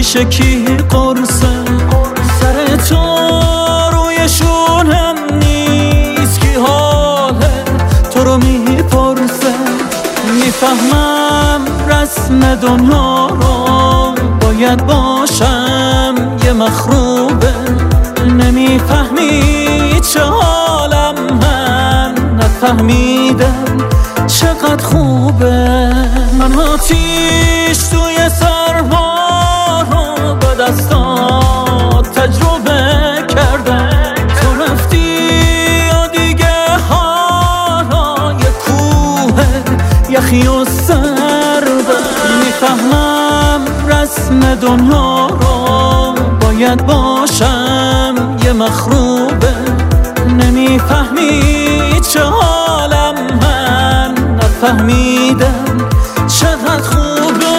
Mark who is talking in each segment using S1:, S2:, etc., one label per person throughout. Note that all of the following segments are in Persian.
S1: پیش کی قرصه؟ سر تو رویشون هم نیست کی حاله تو رو میپرسه. میفهمم رسم دنیا رو باید باشم یه مخروبه. نمیفهمی چه حالم من نفهمیدم چقدر خوبه. من آتیش توی سرما رو با دستات تجربه کردم. تو رفتی یا دیگه حالا یه کوه یخی و سرده. میفهمم رسم دنیا رو باید باشم یه مخروبه. نمیفهمی چه حالم من نفهمیدم چقدر خوبه.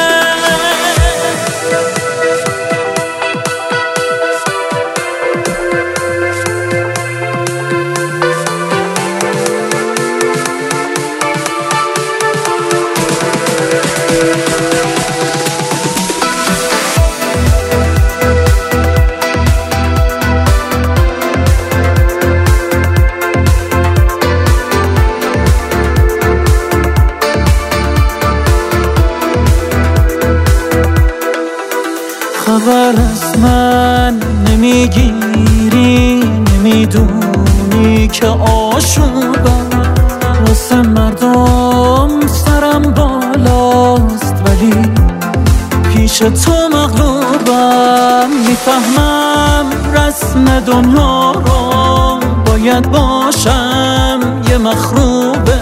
S1: خبر از من نمیگیری، نمیدونی که آشوبم. واسه مردم سرم بالاست ولی پیش تو مغلوبم. میفهمم رسم دنیا رو باید باشم یه مخروبه.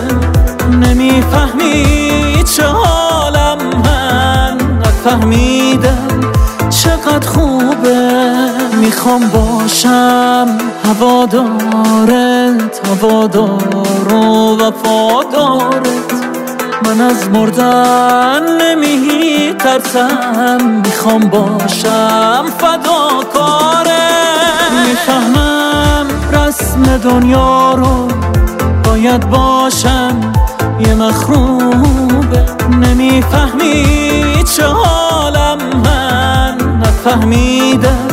S1: نمیفهمی چه حالم من نفهمیدم چقدر خوبه. میخوام باشم هوادارت، هوادار و وفادارت. من از مردن نمیترسم، میخوام باشم فداکارت. میفهمم رسم دنیا رو باید باشم یه مخروبه. نمیفهمی چه حالم من نفهمیدم